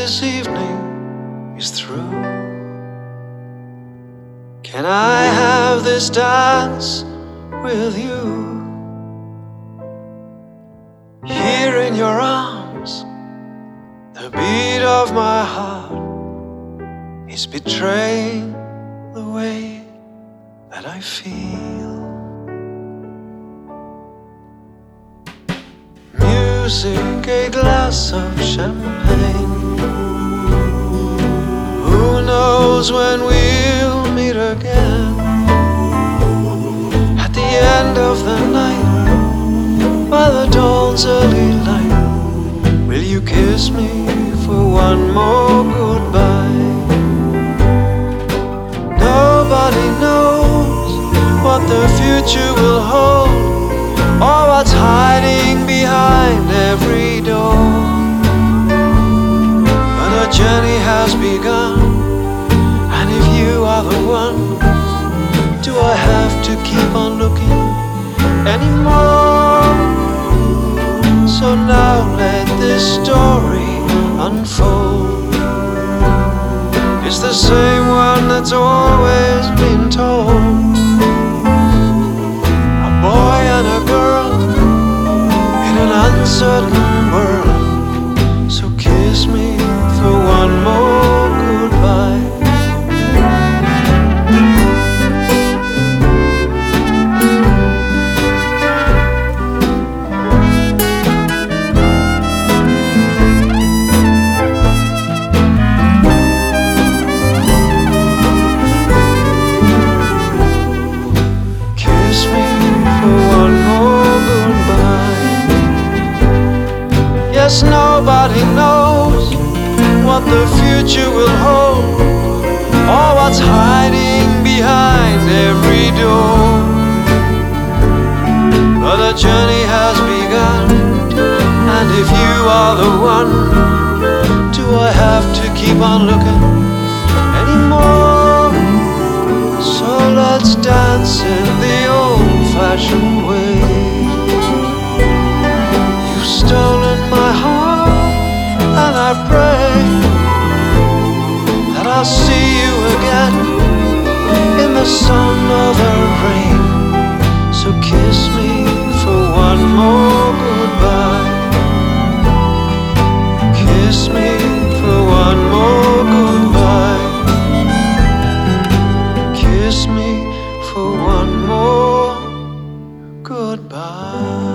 this evening is through? Can I have this dance with you? Here in your arms, the beat of my heart is betraying the way that I feel. Music, a glass of champagne. Who knows when we'll meet again? At the end of the night, by the dawn's early light, will you kiss me for one more goodbye? Nobody knows what the future will hold, or what's hiding behind every door. But our journey has begun, and if you are the one, do I have to keep on looking anymore? So now let this story unfold. It's the same one that's always been told. A boy and a girl in an uncertain world. So kiss me for one more goodbye. Yes, nobody knows what the future will hold, or what's hiding behind every door. But a journey has begun, and if you are the one, do I have to keep on looking anymore? So let's dance in the old-fashioned way. You've stolen my heart, and I pray that I'll see you again in the sun or the rain. So kiss me for one more goodbye. Kiss me for one more goodbye. Kiss me for one more goodbye.